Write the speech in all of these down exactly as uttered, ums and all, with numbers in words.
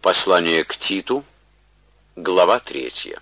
Послание к Титу, глава третья.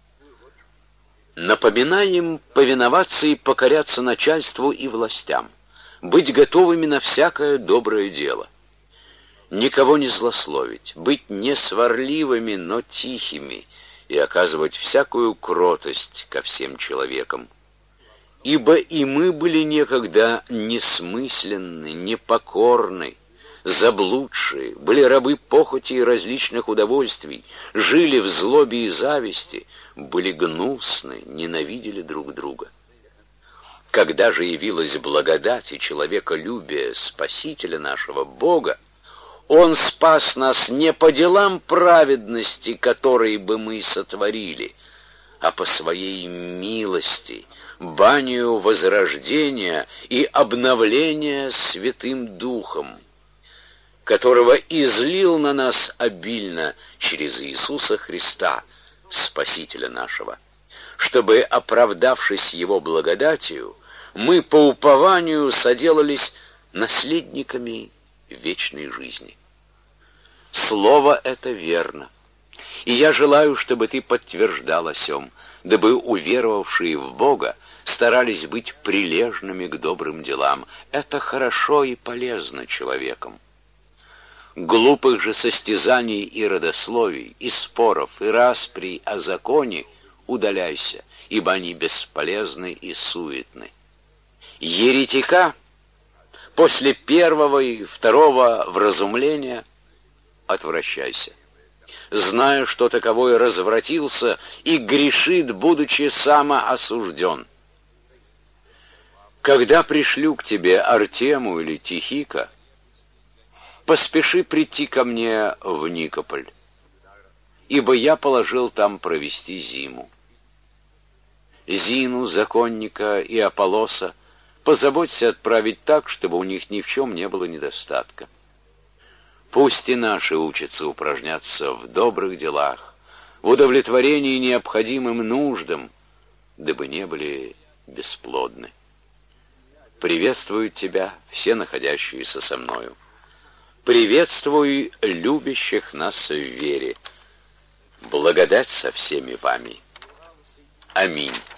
Напоминаем повиноваться и покоряться начальству и властям, быть готовыми на всякое доброе дело, никого не злословить, быть не сварливыми, но тихими и оказывать всякую кротость ко всем человекам. Ибо и мы были некогда несмысленны, непокорны, заблудшие, были рабы похоти и различных удовольствий, жили в злобе и зависти, были гнусны, ненавидели друг друга. Когда же явилась благодать и человеколюбие Спасителя нашего Бога, Он спас нас не по делам праведности, которые бы мы сотворили, а по Своей милости, банию возрождения и обновления Святым Духом, которого излил на нас обильно через Иисуса Христа, Спасителя нашего, чтобы, оправдавшись Его благодатью, мы по упованию соделались наследниками вечной жизни. Слово это верно, и я желаю, чтобы ты подтверждал о сем, дабы уверовавшие в Бога старались быть прилежными к добрым делам. Это хорошо и полезно человеком. Глупых же состязаний и родословий, и споров, и расприй о законе удаляйся, ибо они бесполезны и суетны. Еретика после первого и второго вразумления отвращайся, зная, что таковой развратился и грешит, будучи самоосужден. Когда пришлю к тебе Артему или Тихика, поспеши прийти ко мне в Никополь, ибо я положил там провести зиму. Зину, законника и Аполлоса позаботься отправить так, чтобы у них ни в чем не было недостатка. Пусть и наши учатся упражняться в добрых делах, в удовлетворении необходимым нуждам, дабы не были бесплодны. Приветствуют тебя все находящиеся со мною. Приветствуй любящих нас в вере. Благодать со всеми вами. Аминь.